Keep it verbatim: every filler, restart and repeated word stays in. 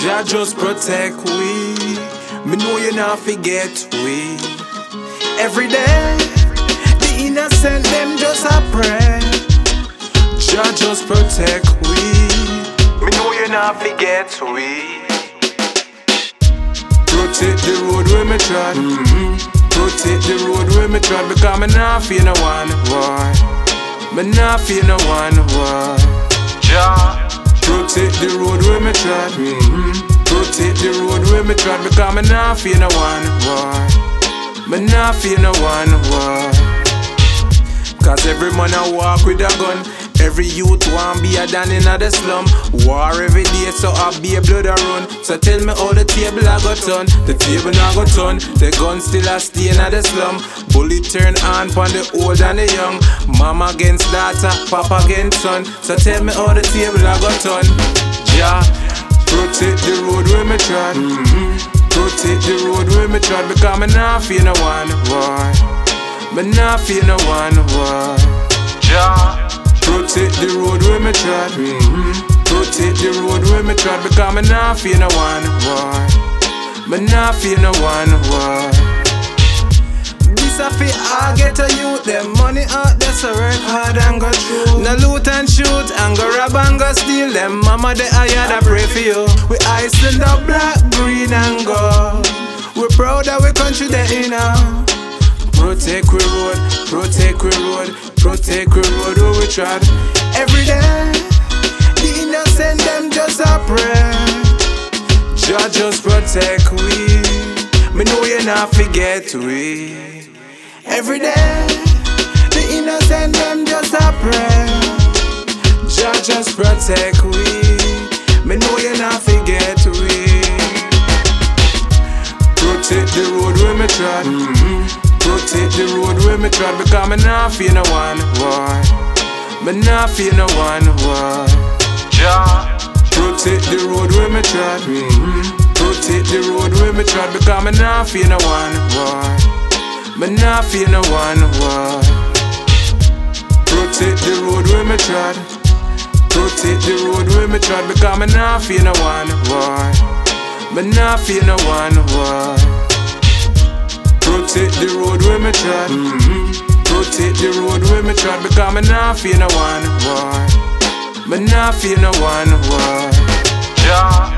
Jah just protect we. Me know you not forget we. Every day, the innocent them just a pray. Jah just protect we. Me know you not forget we. Protect the road where me tread. Mm-hmm. Protect the road where me tread, because me not fear no one war. Me not fear no one war. Jah protect the road where me tread. Mm-hmm. Protect the road where me tread, because me not fear no one war. Me not fear no one war. Cause every man a walk with a gun. Every youth want be a dan inna the slum. War every day, so I be a blood a run. So tell me how the table a go turn. The table a go turn. The gun still a stay inna the slum. Bullet turn on pon the old and the young. Mama against daughter, papa against son. So tell me how the table a go turn. Jah protect the road where me tread. Mm-hmm. Protect the road where me tread, because me not fear no one war. Me not fear no one war. Jah protect the road where me tread. Mm-hmm. Protect the road where me tread, because me not fear no one war. Me not fear no one war. This a fi all get a youth. Them money out there, so work hard and go through. No loot and shoot and go rob and go steal. Them mama they hired a pray for you. We Iceland up black, green and gold. We proud of we country they in now. Protect we road, protect we road, protect we road where we tread. Every day, the innocent them just a pray. Jah just protect we. Me know you not forget we. Every day, the innocent them just a pray. Jah just protect we. Me know you not forget we. Protect the road where me tread. Mm-hmm. Protect the road where me tread, because me not fear no one war. Me not fear no one war. Jah protect the road where me tread. Mm-hmm. Protect the road where me tread, because me not fear no one war. Me not fear no one war. Protect the road where me tread. Protect the road where me tread, because me not fear no one war. Me not fear no one war. Protect the road where me tread. Mm-hmm. Protect the road where me tread, because me not fear no one war. Me not fear no one war. Jah